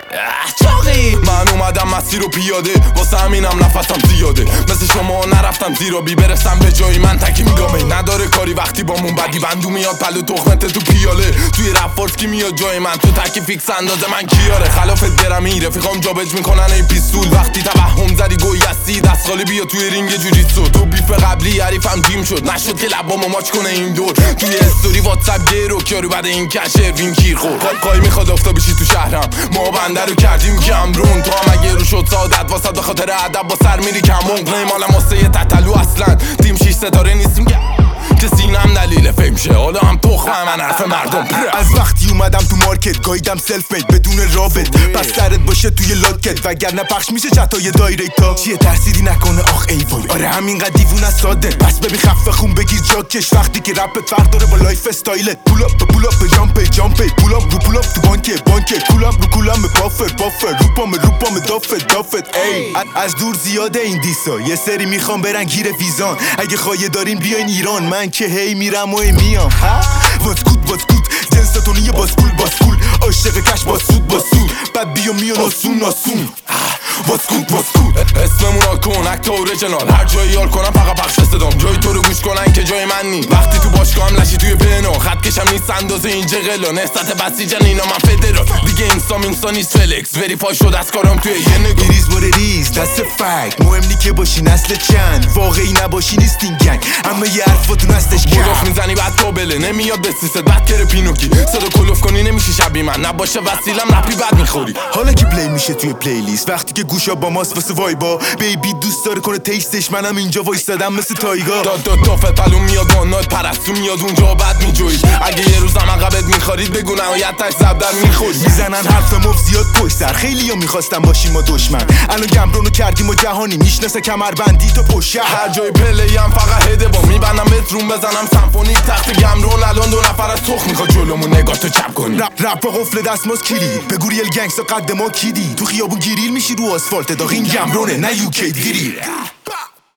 چاقی من اومدم مسیر رو پیاده واسه همینم نفسم زیاده مثل شما نرفتم زیرا بی برسم به جایی من تکی میگامه نداره کاری وقتی با مون بدی بندو میاد پلو تخمت تو پیاله توی رفارس کی میاد جای من تو تکی فیکس اندازه من کیاره خلافت برم این رفیقام جابج میکنن این پیستول وقتی توهم زدی گوی هستی دست خالی بیا توی رینگ جوجیتسو تو بیف قبلی حریفم تیم شد نشد که لبامو ماچ کنه این دور توی استوری واتساپ گیرو کیارو بعد این کشه وین کیرخو قای میخواد آفتاب بشی تو شهرم ما بنده رو کردیم کمرون تو هم اگه رو شد سعادت واسه به خاطر ادب با سر میری کمون قیمالم واسه یه تتلو اصلا تیم 6 ستاره نیستیم که سینم دلیل فیم شه حالا هم تخمه من حرف مردم از وقتی اومدم تو مارکت گایدم سلف مید بدون رابط پس سرت باشه توی لاکت وگرنه پخش میشه چتای دایرکت ها چیه ترسیدی نکنه آخ ای وای آره همینقدر دیوونه ساده پس ببین خفه خون بگیر جاکش وقتی که رپت فرق داره با لایف استایلت پول اپ جامپ پول اپ رو پول اپ تو بانک کولم رو کولم بافر روپام دافت ای از دور زیاده این دیسا یه سری میخوام برن گیر ویزان اگه خواهی دارین بیاین ایران من که هی میرم و میام ها واسکوت جنستون یه باسکول عاشق کش با سود بعد بیا میان ناسون واسکوت اسممون آکن اکتا اورجنال هر جایی یار کنم فقط پخش صدام جای تو رو گوش کنن که جای من نی وقتی تو باشگاه هم لشی توی پنو خط کشم نیست اندازه این جغلا نستت بسیجن اینا من فدرال دیگه اینستا نیست فلکس وریفای شد از کارم توی یه نگاه ایریز ریز دست فکت مهم نی که باشی نسل چند واقعی نباشی نیستین گنگ اما یه حرفاتون هستش کلوف میزنی بعد تو بله نمیاد بسیست بعد کره پینوکی صدا کلوف کنی نمیشه شبیه من نباشه وسیلم رپی بعد میخوری حالا که پلی میشه توی پلیلیست وقتی که گوشا با ماست واسه وایبا بیبی دوست داره کنه تیستش منم اینجا وایستادم مثل تایگا داد پلو میاد وانات پرستو میاد اونجا بعد میجوید اگه یه روزم عقبت میخورید بگو نهایتش زبدر میخوری میزنن حرف مف زیاد پشت سر خیلیا میخواستم باشیم ما دشمن الان گمرونو کردیم و جهانی میشناسه کمربندی تو پشت هر جای پلی هم فقط هده با میبندم بهتون بزنم سمفونیک تخت گمرون الان 2 نفر از تخ میخواد جلومون نگاه تو چپ کنی رپ قفل دستماز کلید بگو ریل گنگستا قد ما کیدی تو خیابون گیریل میشی رو آسفالت داغ این گمرونه نه یوکی گیری